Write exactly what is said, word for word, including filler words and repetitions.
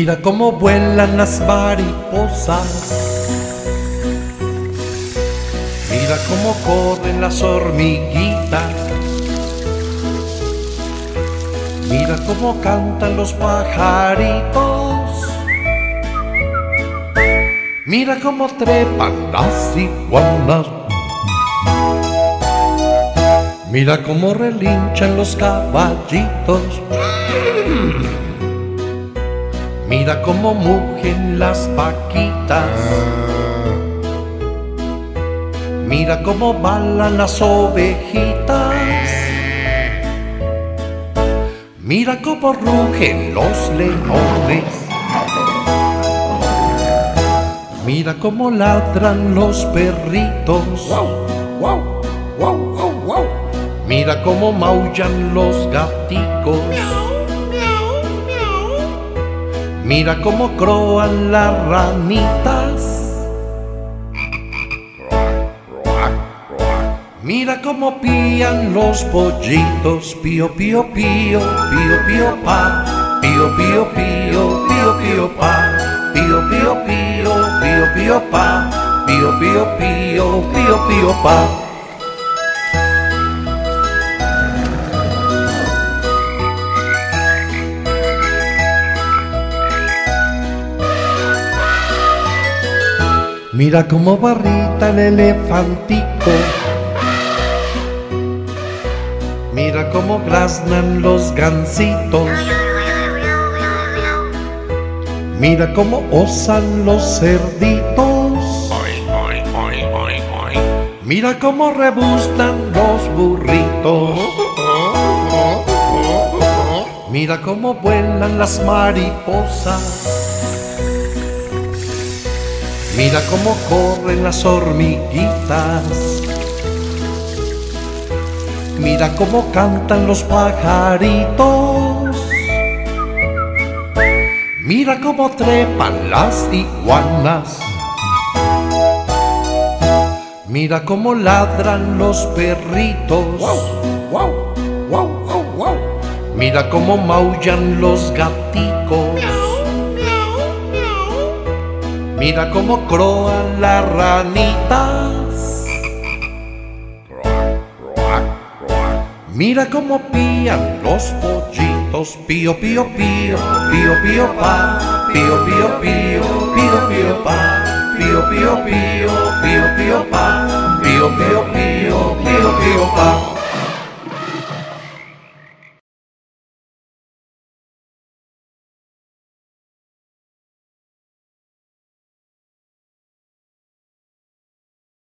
Mira cómo vuelan las mariposas. Mira cómo corren las hormiguitas. Mira cómo cantan los pajaritos. Mira cómo trepan las iguanas. Mira cómo relinchan los caballitos. Mira cómo mugen las vaquitas. Mira cómo balan las ovejitas. Mira cómo rugen los leones. Mira cómo ladran los perritos. Mira cómo maullan los gaticos. Mira cómo croan las ranitas. Mira cómo pían los pollitos. Pío, pío, pío, pío, pío, pa. Pío, pío, pío, pío, pío, pa. Pío, pío, pío, pío, pío, pa. Pío, pío, pío, pío, pío, pa. Mira cómo barrita el elefantico. Mira cómo graznan los gansitos. Mira cómo osan los cerditos. Mira cómo rebuznan los burritos. Mira cómo vuelan las mariposas. Mira cómo corren las hormiguitas. Mira cómo cantan los pajaritos. Mira cómo trepan las iguanas. Mira cómo ladran los perritos. Mira cómo maullan los gaticos. Mira cómo croan las ranitas. Mira cómo pían los pollitos. Pío, pío, pío, pío, pío, pa. Pío, pío, pío, pío, pío, pa. Pío, pío, pío, pío, pío, pa. Pío, pío, pío, pío, pío, pa.